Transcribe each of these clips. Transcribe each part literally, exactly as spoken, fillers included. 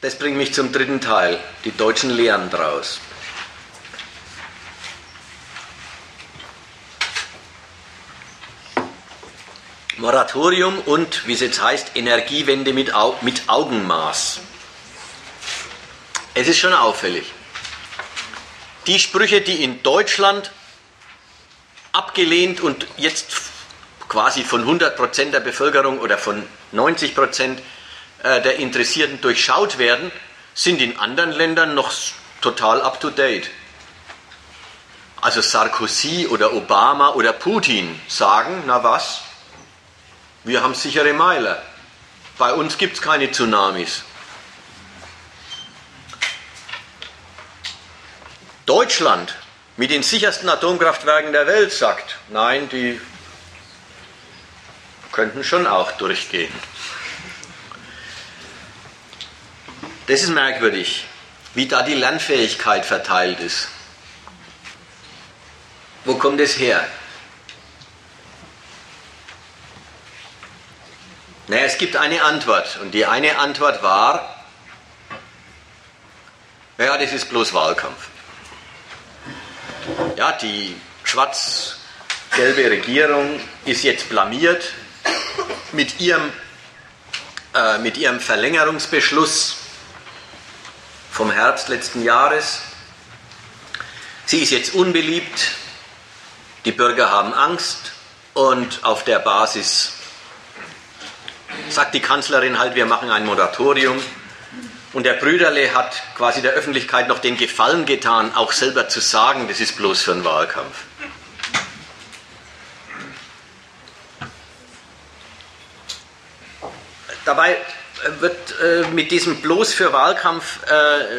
Das bringt mich zum dritten Teil, die deutschen Lehren daraus. Moratorium und, wie es jetzt heißt, Energiewende mit, Au mit Augenmaß. Es ist schon auffällig. Die Sprüche, die in Deutschland abgelehnt und jetzt quasi von hundert Prozent der Bevölkerung oder von neunzig Prozent der Interessierten durchschaut werden, sind in anderen Ländern noch total up-to-date. Also Sarkozy oder Obama oder Putin sagen, na was, wir haben sichere Meiler, bei uns gibt es keine Tsunamis. Deutschland mit den sichersten Atomkraftwerken der Welt sagt, nein, die könnten schon auch durchgehen. Das ist merkwürdig, wie da die Lernfähigkeit verteilt ist. Wo kommt es her? Naja, es gibt eine Antwort und die eine Antwort war, ja, das ist bloß Wahlkampf. Ja, die schwarz-gelbe Regierung ist jetzt blamiert mit ihrem, äh, mit ihrem Verlängerungsbeschluss vom Herbst letzten Jahres. Sie ist jetzt unbeliebt, die Bürger haben Angst und auf der Basis sagt die Kanzlerin halt, wir machen ein Moratorium. Und der Brüderle hat quasi der Öffentlichkeit noch den Gefallen getan, auch selber zu sagen, das ist bloß für einen Wahlkampf. Dabei wird äh, mit diesem bloß für Wahlkampf äh,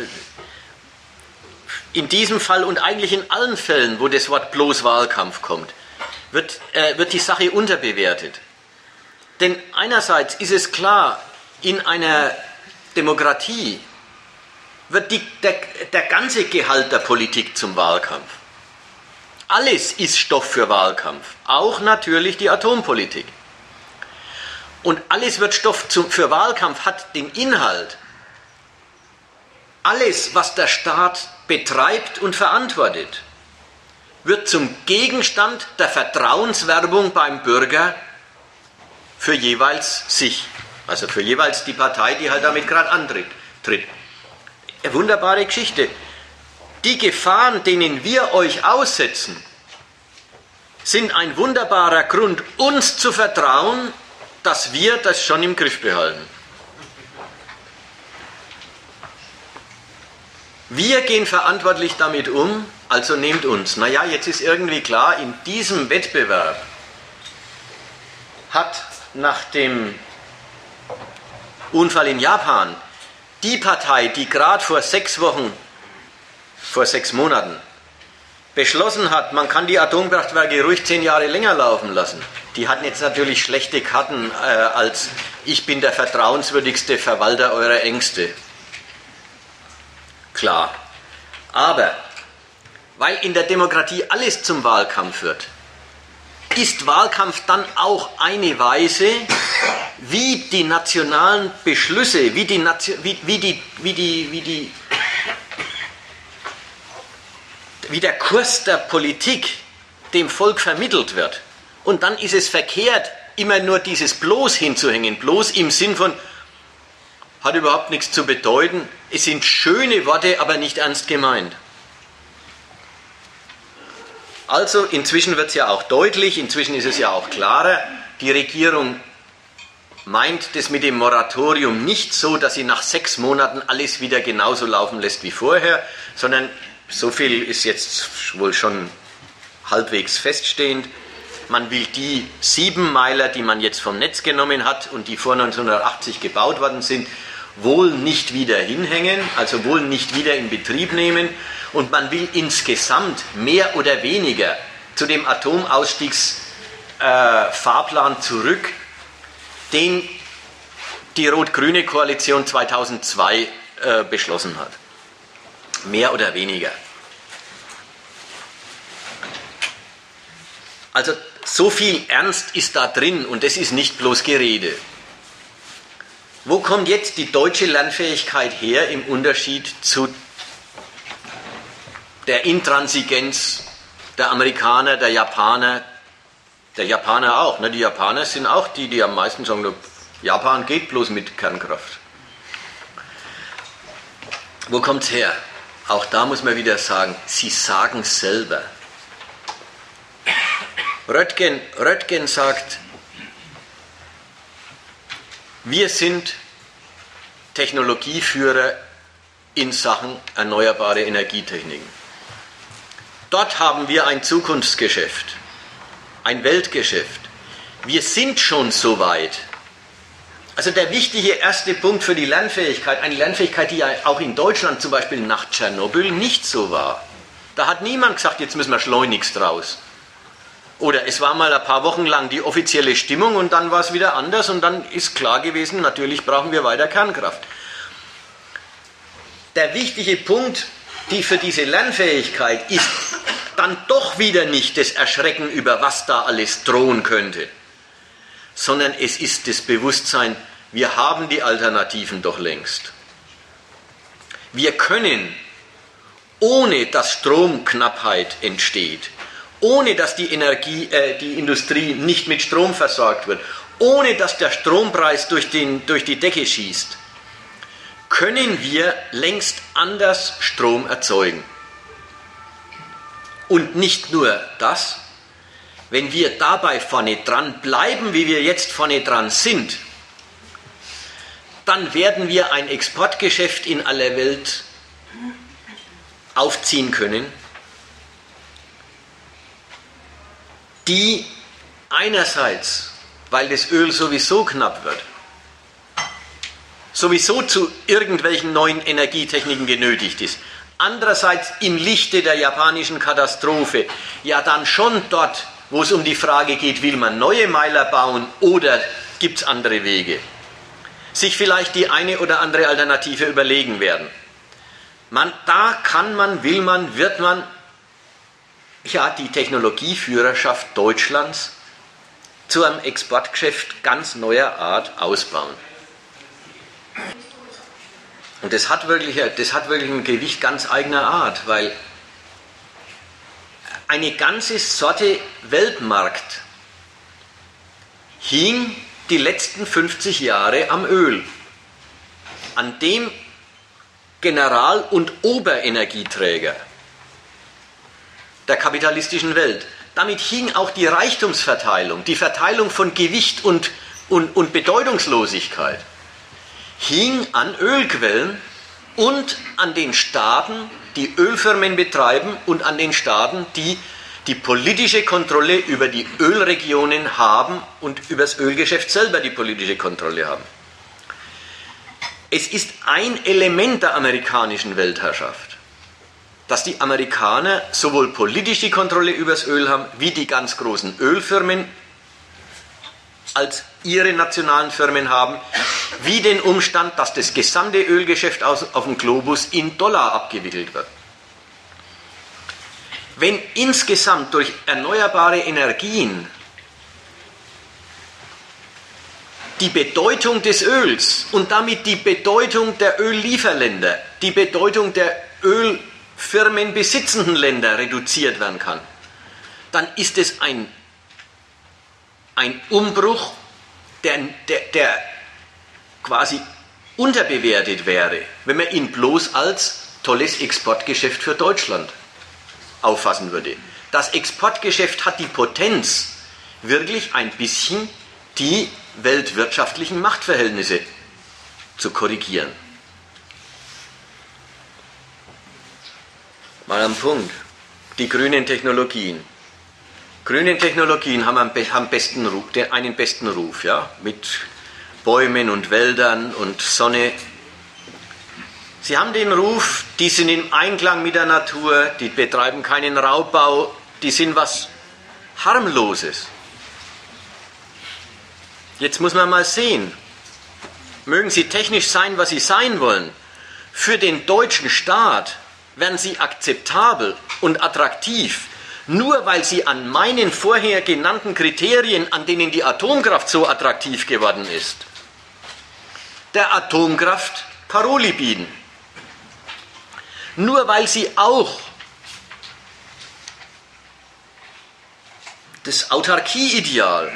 in diesem Fall und eigentlich in allen Fällen, wo das Wort bloß Wahlkampf kommt, wird, äh, wird die Sache unterbewertet. Denn einerseits ist es klar, in einer Demokratie wird die, der, der ganze Gehalt der Politik zum Wahlkampf. Alles ist Stoff für Wahlkampf, auch natürlich die Atompolitik. Und alles wird Stoff zum, für Wahlkampf, hat den Inhalt. Alles, was der Staat betreibt und verantwortet, wird zum Gegenstand der Vertrauenswerbung beim Bürger für jeweils sich. Also für jeweils die Partei, die halt damit gerade antritt. Eine wunderbare Geschichte. Die Gefahren, denen wir euch aussetzen, sind ein wunderbarer Grund, uns zu vertrauen, dass wir das schon im Griff behalten. Wir gehen verantwortlich damit um, also nehmt uns. Naja, jetzt ist irgendwie klar, in diesem Wettbewerb hat nach dem Unfall in Japan die Partei, die gerade vor sechs Wochen, vor sechs Monaten beschlossen hat, man kann die Atomkraftwerke ruhig zehn Jahre länger laufen lassen, die hatten jetzt natürlich schlechte Karten äh, als ich bin der vertrauenswürdigste Verwalter eurer Ängste. Klar. Aber weil in der Demokratie alles zum Wahlkampf wird, ist Wahlkampf dann auch eine Weise, wie die nationalen Beschlüsse, wie, die, wie, wie, die, wie, die, wie, die, wie der Kurs der Politik dem Volk vermittelt wird. Und dann ist es verkehrt, immer nur dieses bloß hinzuhängen, bloß im Sinn von, hat überhaupt nichts zu bedeuten, es sind schöne Worte, aber nicht ernst gemeint. Also inzwischen wird es ja auch deutlich, inzwischen ist es ja auch klarer, die Regierung meint das mit dem Moratorium nicht so, dass sie nach sechs Monaten alles wieder genauso laufen lässt wie vorher, sondern so viel ist jetzt wohl schon halbwegs feststehend. Man will die sieben Meiler, die man jetzt vom Netz genommen hat und die vor neunzehnhundertachtzig gebaut worden sind, wohl nicht wieder hinhängen, also wohl nicht wieder in Betrieb nehmen. Und man will insgesamt mehr oder weniger zu dem Atomausstiegsfahrplan äh, zurück, den die rot-grüne Koalition zweitausendzwei äh, beschlossen hat. Mehr oder weniger. Also so viel Ernst ist da drin und das ist nicht bloß Gerede. Wo kommt jetzt die deutsche Lernfähigkeit her im Unterschied zu der Intransigenz der Amerikaner, der Japaner, der Japaner auch. Ne? Die Japaner sind auch die, die am meisten sagen, Japan geht bloß mit Kernkraft. Wo kommt es her? Auch da muss man wieder sagen, sie sagen es selber. Röttgen, Röttgen sagt, wir sind Technologieführer in Sachen erneuerbare Energietechniken. Dort haben wir ein Zukunftsgeschäft, ein Weltgeschäft. Wir sind schon so weit. Also der wichtige erste Punkt für die Lernfähigkeit, eine Lernfähigkeit, die ja auch in Deutschland zum Beispiel nach Tschernobyl nicht so war. Da hat niemand gesagt, jetzt müssen wir schleunigst raus. Oder es war mal ein paar Wochen lang die offizielle Stimmung und dann war es wieder anders und dann ist klar gewesen, natürlich brauchen wir weiter Kernkraft. Der wichtige Punkt, die für diese Lernfähigkeit ist dann doch wieder nicht das Erschrecken über was da alles drohen könnte, sondern es ist das Bewusstsein, wir haben die Alternativen doch längst. Wir können, ohne dass Stromknappheit entsteht, ohne dass die, Energie, äh, die Industrie nicht mit Strom versorgt wird, ohne dass der Strompreis durch, den, durch die Decke schießt, können wir längst anders Strom erzeugen. Und nicht nur das, wenn wir dabei vorne dran bleiben, wie wir jetzt vorne dran sind, dann werden wir ein Exportgeschäft in aller Welt aufziehen können, die einerseits, weil das Öl sowieso knapp wird, sowieso zu irgendwelchen neuen Energietechniken genötigt ist, andererseits im Lichte der japanischen Katastrophe, ja dann schon dort, wo es um die Frage geht, will man neue Meiler bauen oder gibt es andere Wege, sich vielleicht die eine oder andere Alternative überlegen werden. Man, da kann man, will man, wird man ja die Technologieführerschaft Deutschlands zu einem Exportgeschäft ganz neuer Art ausbauen. Und das hat wirklich, das hat wirklich ein Gewicht ganz eigener Art, weil eine ganze Sorte Weltmarkt hing die letzten fünfzig Jahre am Öl, an dem General- und Oberenergieträger der kapitalistischen Welt. Damit hing auch die Reichtumsverteilung, die Verteilung von Gewicht und, und, und Bedeutungslosigkeit, hing an Ölquellen und an den Staaten, die Ölfirmen betreiben und an den Staaten, die die politische Kontrolle über die Ölregionen haben und über das Ölgeschäft selber die politische Kontrolle haben. Es ist ein Element der amerikanischen Weltherrschaft, dass die Amerikaner sowohl politisch die Kontrolle über das Öl haben, wie die ganz großen Ölfirmen als ihre nationalen Firmen haben, wie den Umstand, dass das gesamte Ölgeschäft auf dem Globus in Dollar abgewickelt wird. Wenn insgesamt durch erneuerbare Energien die Bedeutung des Öls und damit die Bedeutung der Öllieferländer, die Bedeutung der ölfirmenbesitzenden Länder reduziert werden kann, dann ist es ein, ein Umbruch, der, der, der quasi unterbewertet wäre, wenn man ihn bloß als tolles Exportgeschäft für Deutschland auffassen würde. Das Exportgeschäft hat die Potenz, wirklich ein bisschen die weltwirtschaftlichen Machtverhältnisse zu korrigieren. Mal am Punkt. Die grünen Technologien. Grüne Technologien haben einen besten Ruf, einen besten Ruf, ja, mit Bäumen und Wäldern und Sonne. Sie haben den Ruf, die sind im Einklang mit der Natur, die betreiben keinen Raubbau, die sind was Harmloses. Jetzt muss man mal sehen, mögen sie technisch sein, was sie sein wollen, für den deutschen Staat werden sie akzeptabel und attraktiv, nur weil sie an meinen vorher genannten Kriterien, an denen die Atomkraft so attraktiv geworden ist. der Atomkraft Paroli bieten. Nur weil sie auch das Autarkieideal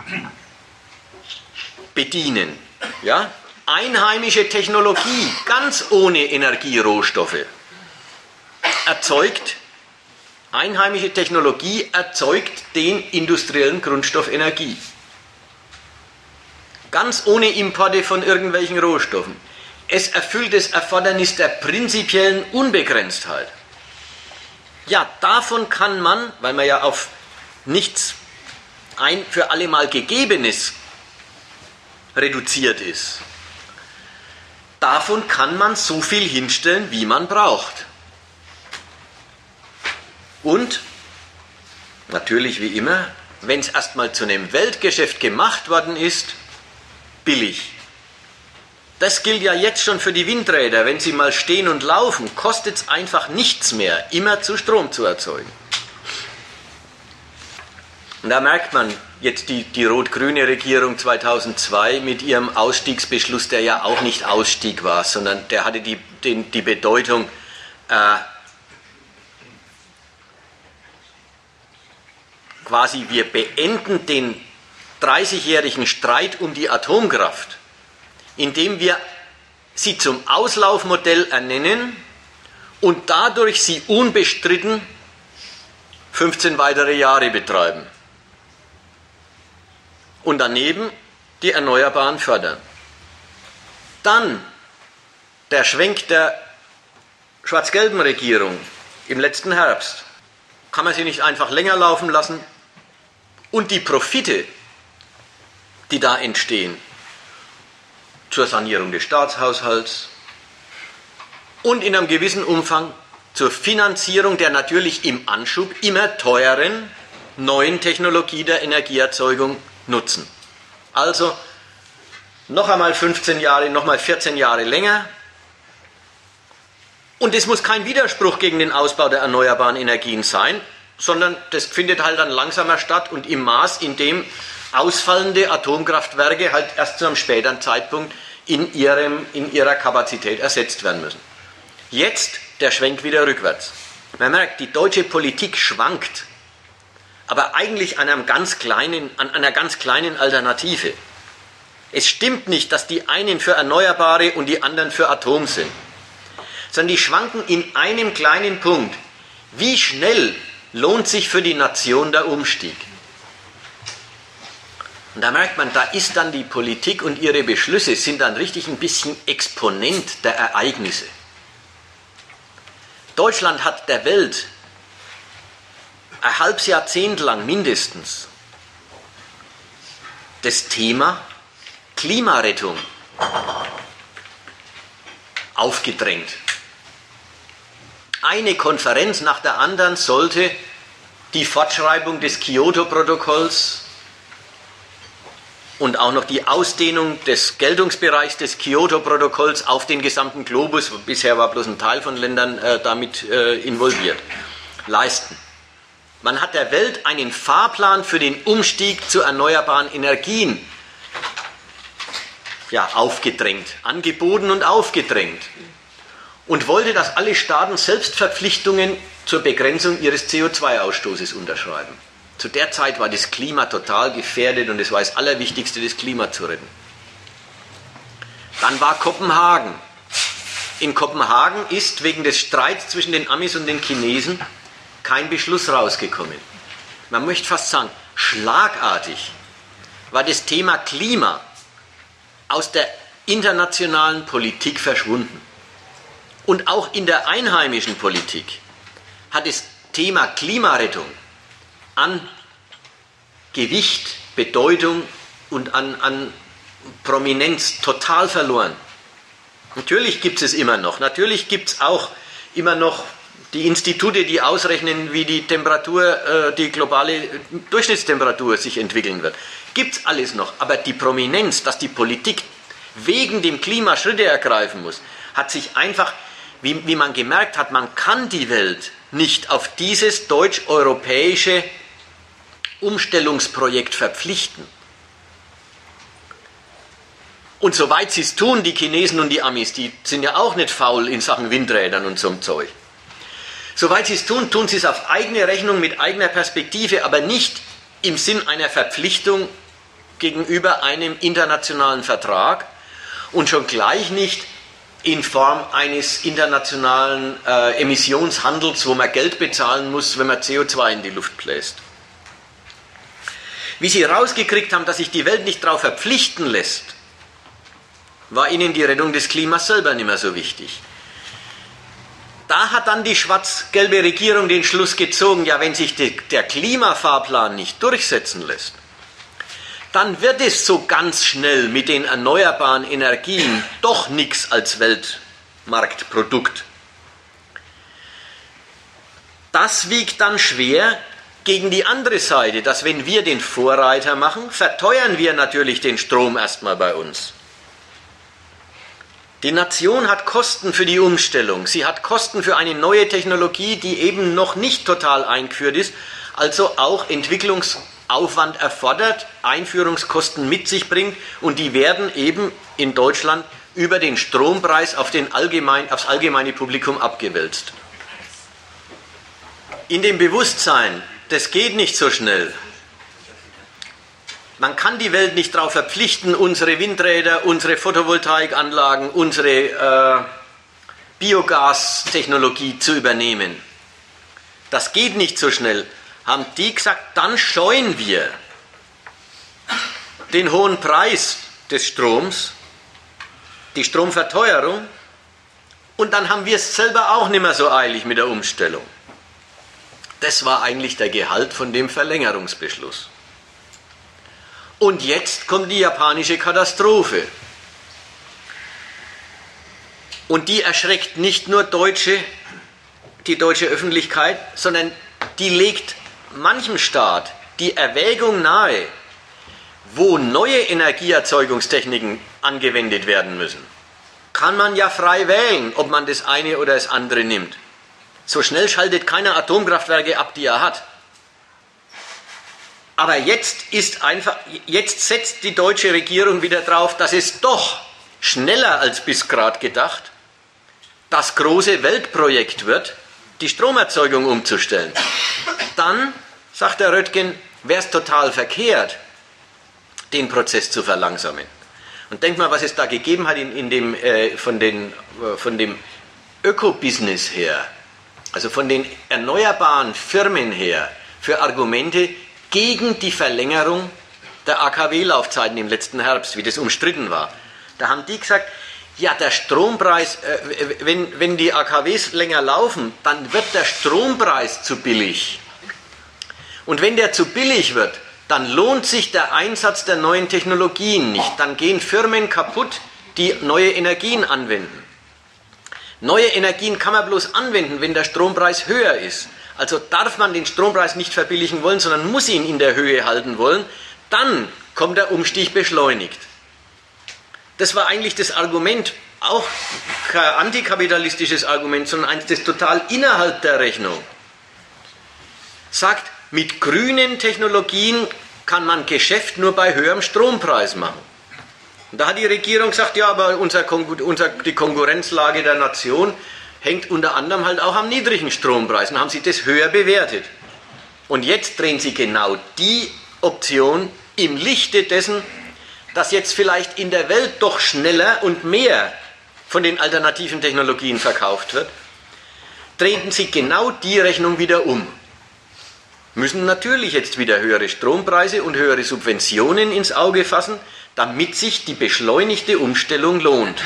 bedienen, ja? Einheimische Technologie, ganz ohne Energierohstoffe, erzeugt, einheimische Technologie erzeugt den industriellen Grundstoff Energie. Ganz ohne Importe von irgendwelchen Rohstoffen. Es erfüllt das Erfordernis der prinzipiellen Unbegrenztheit. Ja, davon kann man, weil man ja auf nichts ein für alle Mal Gegebenes reduziert ist, davon kann man so viel hinstellen, wie man braucht. Und natürlich wie immer, wenn es erstmal zu einem Weltgeschäft gemacht worden ist, billig. Das gilt ja jetzt schon für die Windräder. Wenn sie mal stehen und laufen, kostet es einfach nichts mehr, immer zu Strom zu erzeugen. Und da merkt man jetzt die, die rot-grüne Regierung zweitausendzwei mit ihrem Ausstiegsbeschluss, der ja auch nicht Ausstieg war, sondern der hatte die, den, die Bedeutung, äh, quasi wir beenden den dreißigjährigen Streit um die Atomkraft, indem wir sie zum Auslaufmodell ernennen und dadurch sie unbestritten fünfzehn weitere Jahre betreiben. Und daneben die Erneuerbaren fördern. Dann der Schwenk der schwarz-gelben Regierung im letzten Herbst. Kann man sie nicht einfach länger laufen lassen? Und die Profite, die da entstehen, zur Sanierung des Staatshaushalts und in einem gewissen Umfang zur Finanzierung der natürlich im Anschub immer teuren neuen Technologie der Energieerzeugung nutzen. Also noch einmal fünfzehn Jahre, noch mal vierzehn Jahre länger. Und es muss kein Widerspruch gegen den Ausbau der erneuerbaren Energien sein, sondern das findet halt dann langsamer statt und im Maß, in dem ausfallende Atomkraftwerke halt erst zu einem späteren Zeitpunkt in, ihrem, in ihrer Kapazität ersetzt werden müssen. Jetzt der Schwenk wieder rückwärts. Man merkt, die deutsche Politik schwankt, aber eigentlich an, einem ganz kleinen, an einer ganz kleinen Alternative. Es stimmt nicht, dass die einen für Erneuerbare und die anderen für Atom sind, sondern die schwanken in einem kleinen Punkt. Wie schnell lohnt sich für die Nation der Umstieg? Und da merkt man, da ist dann die Politik und ihre Beschlüsse sind dann richtig ein bisschen Exponent der Ereignisse. Deutschland hat der Welt ein halbes Jahrzehnt lang mindestens das Thema Klimarettung aufgedrängt. Eine Konferenz nach der anderen sollte die Fortschreibung des Kyoto-Protokolls und auch noch die Ausdehnung des Geltungsbereichs des Kyoto-Protokolls auf den gesamten Globus, bisher war bloß ein Teil von Ländern äh, damit äh, involviert, leisten. Man hat der Welt einen Fahrplan für den Umstieg zu erneuerbaren Energien ja, aufgedrängt, angeboten und aufgedrängt und wollte, dass alle Staaten Selbstverpflichtungen zur Begrenzung ihres C O zwei Ausstoßes unterschreiben. Zu der Zeit war das Klima total gefährdet und es war das Allerwichtigste, das Klima zu retten. Dann war Kopenhagen. In Kopenhagen ist wegen des Streits zwischen den Amis und den Chinesen kein Beschluss rausgekommen. Man möchte fast sagen, schlagartig war das Thema Klima aus der internationalen Politik verschwunden. Und auch in der einheimischen Politik hat das Thema Klimarettung an Gewicht, Bedeutung und an, an Prominenz total verloren. Natürlich gibt es es immer noch. Natürlich gibt es auch immer noch die Institute, die ausrechnen, wie die Temperatur, die globale Durchschnittstemperatur sich entwickeln wird. Gibt es alles noch. Aber die Prominenz, dass die Politik wegen dem Klima Schritte ergreifen muss, hat sich einfach, wie, wie man gemerkt hat, man kann die Welt nicht auf dieses deutsch-europäische Umstellungsprojekt verpflichten. Und soweit sie es tun, die Chinesen und die Amis, die sind ja auch nicht faul in Sachen Windrädern und so einem Zeug. Soweit sie es tun, tun sie es auf eigene Rechnung mit eigener Perspektive, aber nicht im Sinn einer Verpflichtung gegenüber einem internationalen Vertrag und schon gleich nicht in Form eines internationalen äh, Emissionshandels, wo man Geld bezahlen muss, wenn man C O zwei in die Luft bläst. Wie sie rausgekriegt haben, dass sich die Welt nicht darauf verpflichten lässt, war ihnen die Rettung des Klimas selber nicht mehr so wichtig. Da hat dann die schwarz-gelbe Regierung den Schluss gezogen, ja, wenn sich die, der Klimafahrplan nicht durchsetzen lässt, dann wird es so ganz schnell mit den erneuerbaren Energien doch nichts als Weltmarktprodukt. Das wiegt dann schwer gegen die andere Seite, dass wenn wir den Vorreiter machen, verteuern wir natürlich den Strom erstmal bei uns. Die Nation hat Kosten für die Umstellung, sie hat Kosten für eine neue Technologie, die eben noch nicht total eingeführt ist, also auch Entwicklungsaufwand erfordert, Einführungskosten mit sich bringt und die werden eben in Deutschland über den Strompreis auf den allgemein, aufs allgemeine Publikum abgewälzt. In dem Bewusstsein, das geht nicht so schnell. Man kann die Welt nicht darauf verpflichten, unsere Windräder, unsere Photovoltaikanlagen, unsere äh, Biogastechnologie zu übernehmen. Das geht nicht so schnell. Haben die gesagt, dann scheuen wir den hohen Preis des Stroms, die Stromverteuerung, und dann haben wir es selber auch nicht mehr so eilig mit der Umstellung. Das war eigentlich der Gehalt von dem Verlängerungsbeschluss. Und jetzt kommt die japanische Katastrophe. Und die erschreckt nicht nur Deutsche, die deutsche Öffentlichkeit, sondern die legt manchem Staat die Erwägung nahe, wo neue Energieerzeugungstechniken angewendet werden müssen. Kann man ja frei wählen, ob man das eine oder das andere nimmt. So schnell schaltet keiner Atomkraftwerke ab, die er hat. Aber jetzt ist einfach, jetzt setzt die deutsche Regierung wieder drauf, dass es doch schneller als bis gerade gedacht das große Weltprojekt wird, die Stromerzeugung umzustellen. Dann, sagt der Röttgen, wäre es total verkehrt, den Prozess zu verlangsamen. Und denkt mal, was es da gegeben hat in, in dem, äh, von, den, äh, von dem Ökobusiness her, also von den erneuerbaren Firmen her, für Argumente gegen die Verlängerung der A K W-Laufzeiten im letzten Herbst, wie das umstritten war. Da haben die gesagt, ja, der Strompreis, äh, wenn, wenn die A K Ws länger laufen, dann wird der Strompreis zu billig. Und wenn der zu billig wird, dann lohnt sich der Einsatz der neuen Technologien nicht. Dann gehen Firmen kaputt, die neue Energien anwenden. Neue Energien kann man bloß anwenden, wenn der Strompreis höher ist. Also darf man den Strompreis nicht verbilligen wollen, sondern muss ihn in der Höhe halten wollen. Dann kommt der Umstieg beschleunigt. Das war eigentlich das Argument, auch kein antikapitalistisches Argument, sondern eines, das total innerhalb der Rechnung sagt, mit grünen Technologien kann man Geschäft nur bei höherem Strompreis machen. Und da hat die Regierung gesagt, ja, aber unser Konkur- unser, die Konkurrenzlage der Nation hängt unter anderem halt auch am niedrigen Strompreis. Und haben sie das höher bewertet. Und jetzt drehen sie genau die Option im Lichte dessen, dass jetzt vielleicht in der Welt doch schneller und mehr von den alternativen Technologien verkauft wird, drehen sie genau die Rechnung wieder um. Müssen natürlich jetzt wieder höhere Strompreise und höhere Subventionen ins Auge fassen, damit sich die beschleunigte Umstellung lohnt.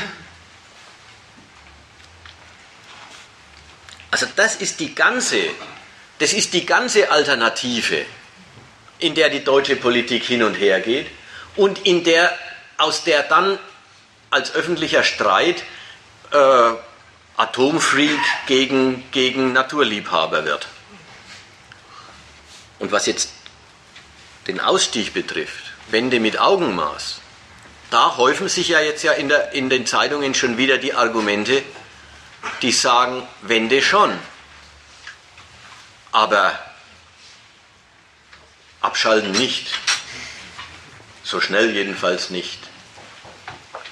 Also das ist die ganze, das ist die ganze Alternative, in der die deutsche Politik hin und her geht und in der, aus der dann als öffentlicher Streit äh, Atomfreak gegen, gegen Naturliebhaber wird. Und was jetzt den Ausstieg betrifft, Wende mit Augenmaß, da häufen sich ja jetzt ja in, der, in den Zeitungen schon wieder die Argumente, die sagen, Wende schon, aber abschalten nicht, so schnell jedenfalls nicht.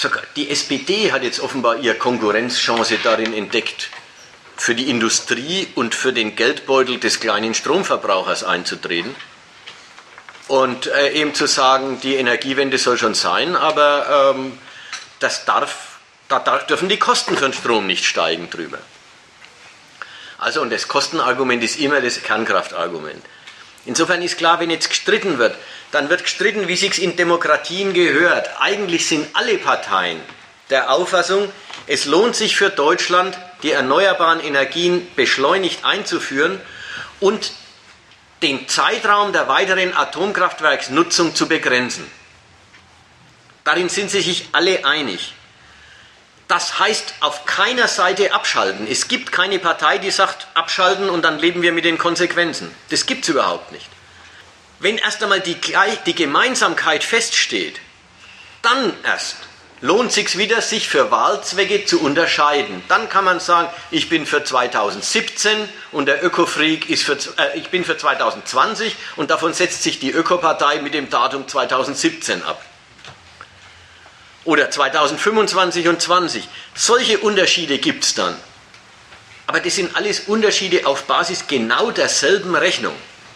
Sogar die S P D hat jetzt offenbar ihre Konkurrenzchance darin entdeckt, für die Industrie und für den Geldbeutel des kleinen Stromverbrauchers einzutreten und äh, eben zu sagen, die Energiewende soll schon sein, aber ähm, das darf, da darf, dürfen die Kosten für den Strom nicht steigen drüber. Also, und das Kostenargument ist immer das Kernkraftargument. Insofern ist klar, wenn jetzt gestritten wird, dann wird gestritten, wie sich's in Demokratien gehört. Eigentlich sind alle Parteien der Auffassung, es lohnt sich für Deutschland, die erneuerbaren Energien beschleunigt einzuführen und den Zeitraum der weiteren Atomkraftwerksnutzung zu begrenzen. Darin sind sie sich alle einig. Das heißt auf keiner Seite abschalten. Es gibt keine Partei, die sagt, abschalten und dann leben wir mit den Konsequenzen. Das gibt es überhaupt nicht. Wenn erst einmal die, die Gemeinsamkeit feststeht, dann erst lohnt es sich wieder, sich für Wahlzwecke zu unterscheiden. Dann kann man sagen, ich bin für zweitausendsiebzehn und der Ökofreak ist für, äh, ich bin für zweitausendzwanzig und davon setzt sich die Ökopartei mit dem Datum zweitausendsiebzehn ab. Oder zweitausendfünfundzwanzig und zwanzig. Solche Unterschiede gibt es dann. Aber das sind alles Unterschiede auf Basis genau derselben Rechnung.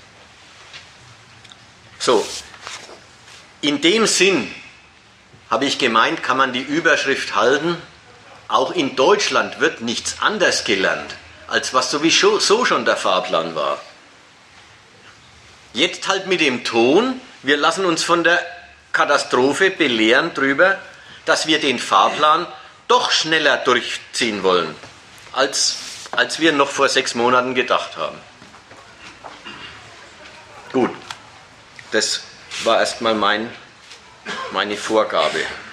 So, in dem Sinn habe ich gemeint, kann man die Überschrift halten, auch in Deutschland wird nichts anders gelernt, als was sowieso so schon der Fahrplan war. Jetzt halt mit dem Ton, wir lassen uns von der Katastrophe belehren drüber, dass wir den Fahrplan doch schneller durchziehen wollen, als, als wir noch vor sechs Monaten gedacht haben. Gut, das war erstmal mein, meine Vorgabe.